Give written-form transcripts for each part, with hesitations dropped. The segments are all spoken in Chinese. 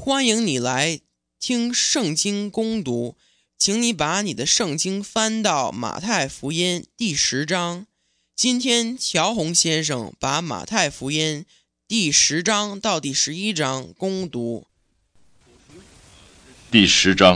欢迎你来听圣经攻读，请你把你的圣经翻到马太福音第10章。今天乔红先生把马太福音第10章到第11章攻读。 第10章，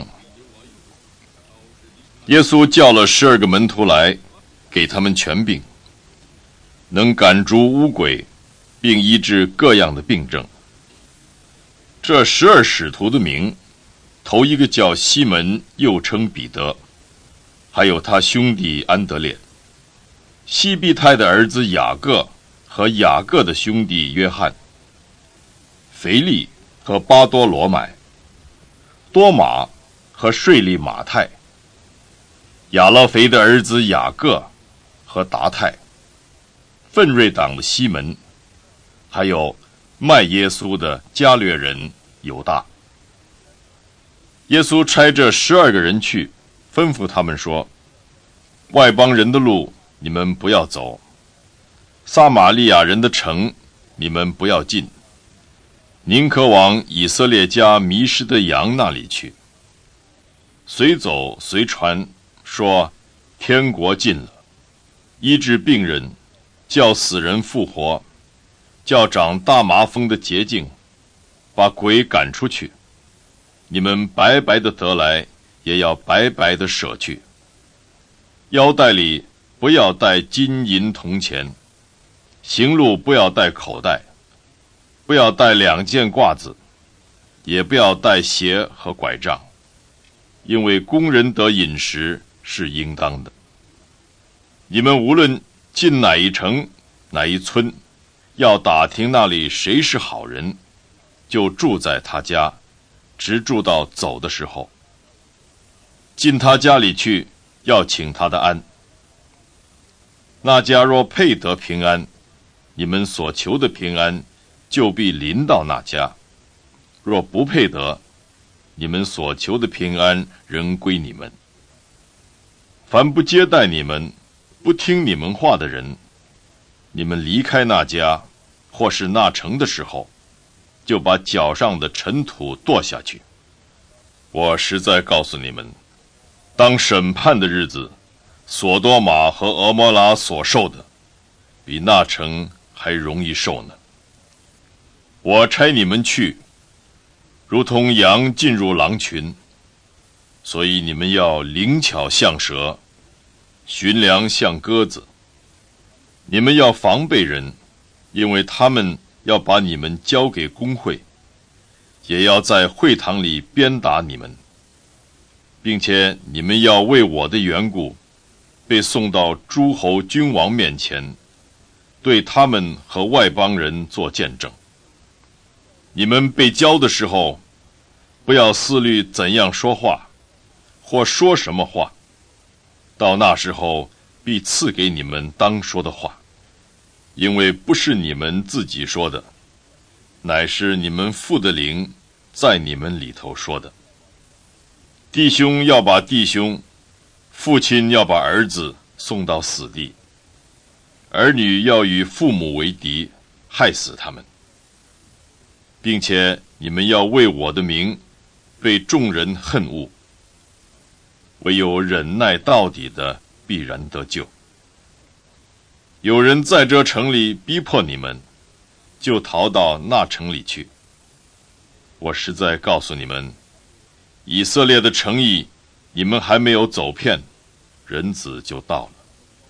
耶稣叫了12个门徒来，给他们权柄，能赶逐污鬼，并医治各样的病症。这12使徒的名，头一个叫西门，又称彼得，还有他兄弟安德烈，西庇太的儿子雅各和雅各的兄弟约翰，腓利和巴多罗买，多马和税吏马太，亚勒腓的儿子雅各和达太，奋锐党的西门，还有卖耶稣的加略人犹大。耶稣差这12个人去，吩咐他们说：外邦人的路你们不要走，撒玛利亚人的城你们不要进，宁可往以色列家迷失的羊那里去。随走随传，说天国近了，医治病人，叫死人复活，叫长大麻风的洁净，把鬼赶出去。你们白白的得来，也要白白的舍去。腰带里不要带金银铜钱，行路不要带口袋，不要带2件褂子，也不要带鞋和拐杖，因为工人得饮食是应当的。你们无论进哪一城哪一村，要打听那里谁是好人，就住在他家，直住到走的时候。进他家里去，要请他的安。那家若配得平安，你们所求的平安就必临到那家；若不配得，你们所求的平安仍归你们。凡不接待你们、不听你们话的人，你们离开那家或是那城的时候，就把脚上的尘土跺下去。我实在告诉你们，当审判的日子，索多玛和俄摩拉所受的，比那城还容易受呢。我差你们去，如同羊进入狼群，所以你们要灵巧像蛇，驯良像鸽子。你们要防备人，因为他们要把你们交给公会，也要在会堂里鞭打你们，并且你们要为我的缘故被送到诸侯君王面前，对他们和外邦人做见证。你们被交的时候，不要思虑怎样说话，或说什么话，到那时候必赐给你们当说的话，因为不是你们自己说的，乃是你们父的灵在你们里头说的。弟兄要把弟兄，父亲要把儿子送到死地，儿女要与父母为敌，害死他们。并且你们要为我的名被众人恨恶，唯有忍耐到底的必然得救。有人在这城里逼迫你们，就逃到那城里去。我实在告诉你们，以色列的诚意你们还没有走遍，人子就到了。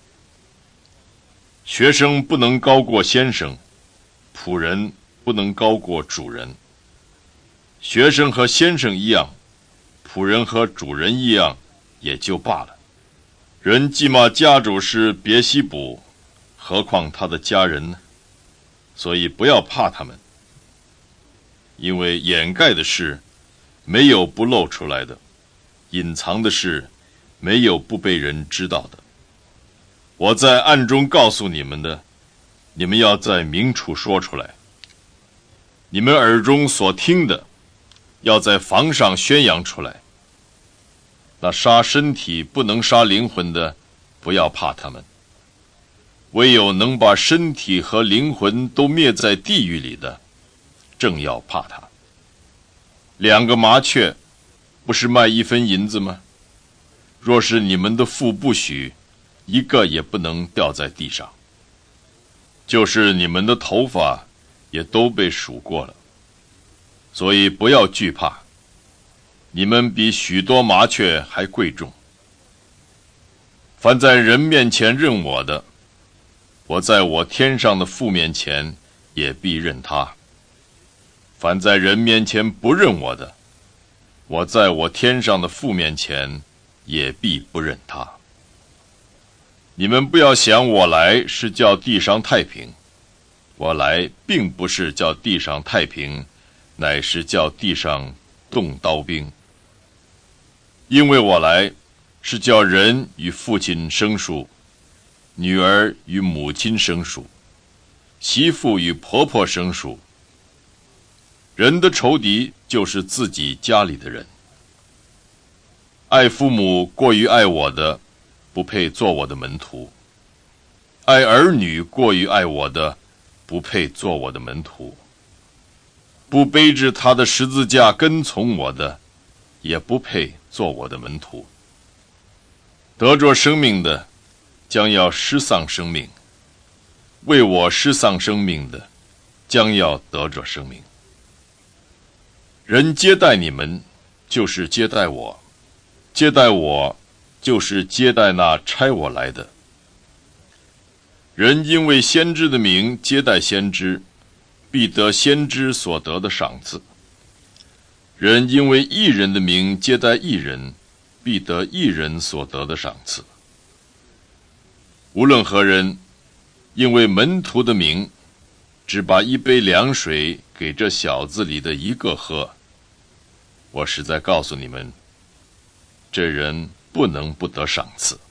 学生不能高过先生，仆人不能高过主人。学生和先生一样，仆人和主人一样，也就罢了。人既骂家主是别西卜，何况他的家人呢？所以不要怕他们，因为掩盖的事没有不露出来的，隐藏的事没有不被人知道的。我在暗中告诉你们的，你们要在明处说出来。你们耳中所听的，要在房上宣扬出来。那杀身体不能杀灵魂的，不要怕他们。唯有能把身体和灵魂都灭在地狱里的，正要怕他。 2个麻雀不是卖1分银子吗？若是你们的父不许，一个也不能掉在地上。就是你们的头发也都被数过了，所以不要惧怕，你们比许多麻雀还贵重。凡在人面前认我的，我在我天上的父面前也必认他；凡在人面前不认我的，我在我天上的父面前也必不认他。你们不要想我来是叫地上太平，我来并不是叫地上太平，乃是叫地上动刀兵。因为我来是叫人与父亲生疏，女儿与母亲生疏，媳妇与婆婆生疏。人的仇敌就是自己家里的人。爱父母过于爱我的，不配做我的门徒；爱儿女过于爱我的，不配做我的门徒；不背着他的十字架跟从我的，也不配做我的门徒。得着生命的，将要失丧生命；为我失丧生命的，将要得着生命。人接待你们，就是接待我；接待我，就是接待那差我来的。人因为先知的名接待先知，必得先知所得的赏赐；人因为义人的名接待义人，必得义人所得的赏赐。无论何人，因为门徒的名，只把1杯凉水给这小子里的一个喝，我实在告诉你们，这人不能不得赏赐。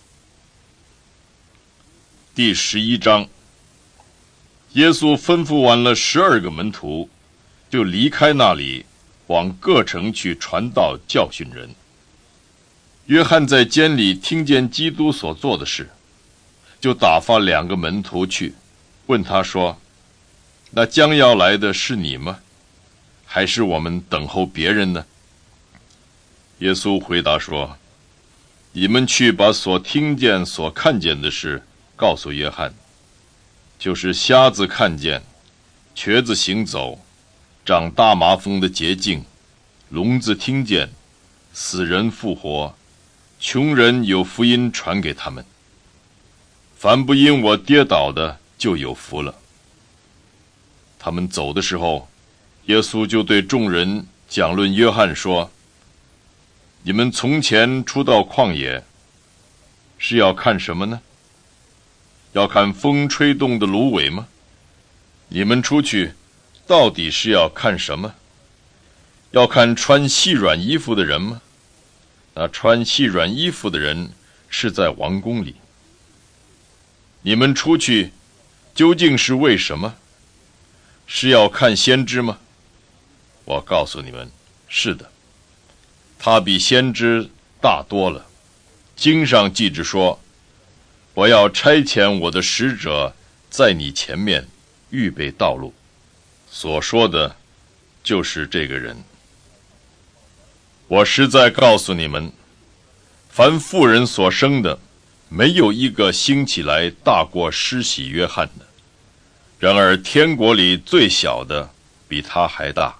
第11章，耶稣吩咐完了12个门徒，就离开那里，往各城去传道教训人。约翰在监里听见基督所做的事，就打发2个门徒去，问他说：那将要来的是你吗？还是我们等候别人呢？耶稣回答说：你们去把所听见所看见的事告诉约翰，就是瞎子看见，瘸子行走，长大麻风的洁净，聋子听见，死人复活，穷人有福音传给他们。凡不因我跌倒的，就有福了。他们走的时候，耶稣就对众人讲论约翰说：你们从前出到旷野，是要看什么呢？要看风吹动的芦苇吗？你们出去，到底是要看什么？要看穿细软衣服的人吗？那穿细软衣服的人是在王宫里。你们出去，究竟是为什么？是要看先知吗？我告诉你们，是的，他比先知大多了。经上记着说：我要差遣我的使者在你前面预备道路。所说的就是这个人。我实在告诉你们，凡妇人所生的，没有一个兴起来大过施洗约翰的。然而天国里最小的比他还大。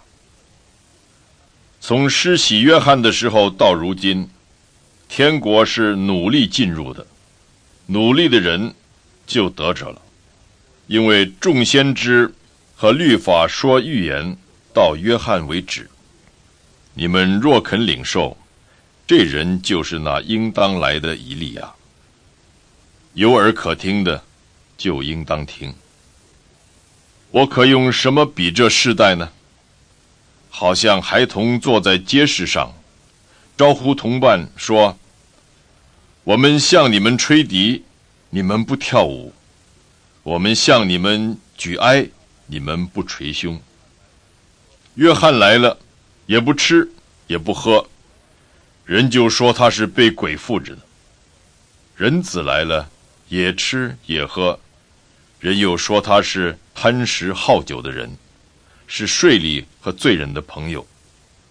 从施洗约翰的时候到如今，天国是努力进入的，努力的人就得着了。因为众先知和律法说预言到约翰为止。你们若肯领受，这人就是那应当来的以利亚。有耳可听的，就应当听。我可用什么比这世代呢？好像孩童坐在街市上，招呼同伴说：我们向你们吹笛，你们不跳舞；我们向你们举哀，你们不捶胸。约翰来了，也不吃也不喝，人就说他是被鬼附着的。人子来了，也吃也喝，人又说他是贪食好酒的人，是税吏和罪人的朋友。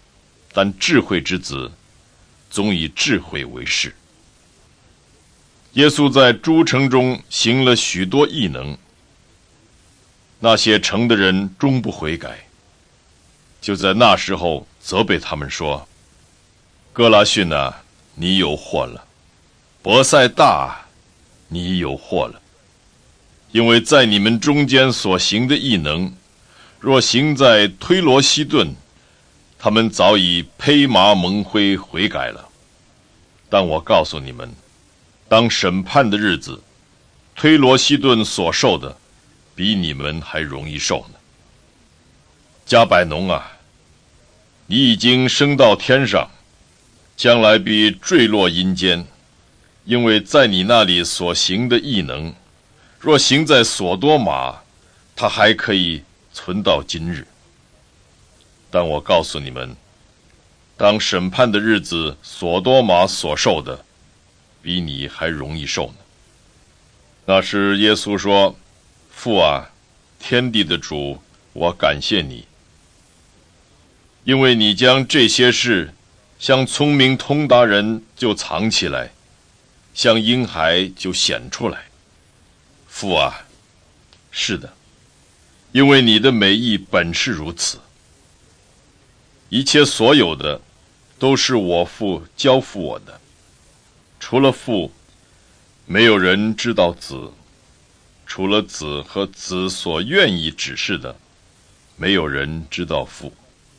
但智慧之子总以智慧为事。耶稣在诸城中行了许多异能，那些城的人终不悔改，就在那时候责备他们说：哥拉汛啊，你有祸了；伯赛大，你有祸了。因为在你们中间所行的异能，若行在推罗西顿，他们早已披麻蒙灰悔改了。但我告诉你们，当审判的日子，推罗西顿所受的，比你们还容易受呢。加百农啊，你已经升到天上，将来必坠落阴间，因为在你那里所行的异能，若行在所多玛，他还可以存到今日。但我告诉你们，当审判的日子，所多玛所受的，比你还容易受呢。那时耶稣说：父啊，天地的主，我感谢你，因为你将这些事向聪明通达人就藏起来，向婴孩就显出来。父啊，是的，因为你的美意本是如此。一切所有的都是我父交付我的，除了父，没有人知道子；除了子和子所愿意指示的，没有人知道父。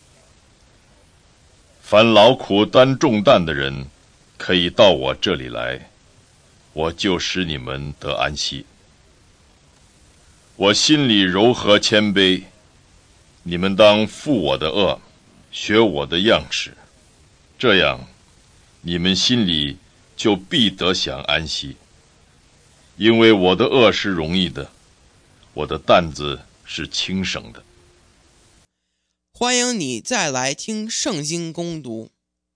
凡劳苦担重担的人，可以到我这里来，我就使你们得安息。我心里柔和谦卑，你们当负我的恶，学我的样式，这样你们心里就必得享安息。因为我的恶是容易的，我的担子是轻省的。 欢迎你再来听圣经攻读。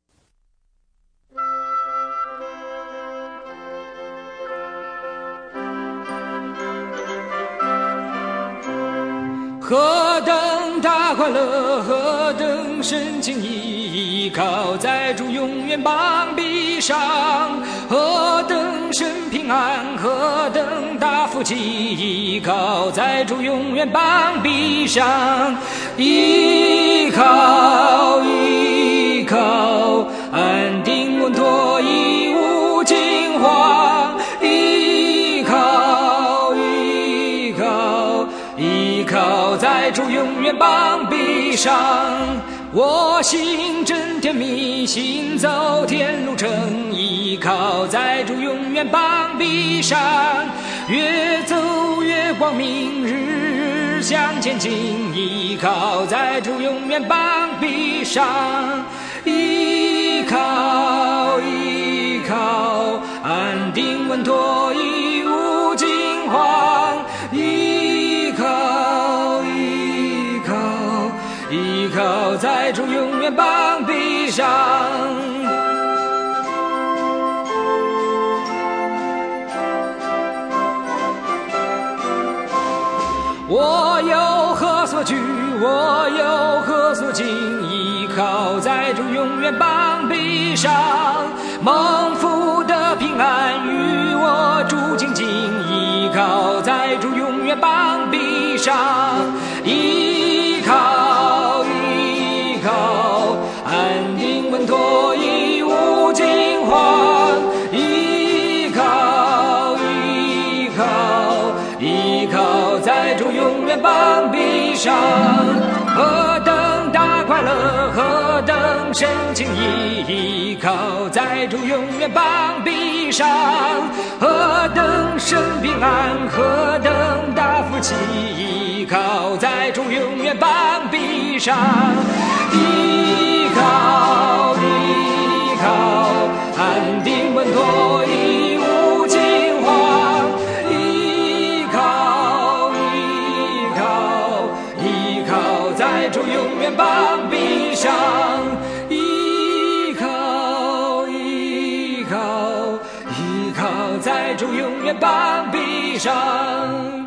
何等大快乐，何等深情依靠在主永远膀臂上，何等深平安，何等大福气，依靠在主永远膀臂上。依靠依靠，安定稳妥，一无惊慌。依靠依靠，依靠在主永远膀臂上。我心真甜蜜，行走天路程，依靠在主永远膀臂上。越走越光明，日日向前进，依靠在主永远膀臂上。依靠依靠，安定稳妥，一无惊慌。依靠依靠，依靠在主永远膀臂上。我有何所惧，我有何所惊，依靠在主永远膀臂上。蒙福的平安与我主紧紧，依靠在主永远膀臂上。依靠依靠，安定稳妥，一无惊慌。依靠依靠，依靠在主永远膀臂上。何等大快乐，何等深情依靠在主永远膀臂上。何等深平安，何等大福气，依靠在主永远膀臂上。依靠依靠，安定稳妥，一无惊慌。依靠依靠，依靠在主永远膀臂上。依靠依靠，依靠在主永远膀臂上。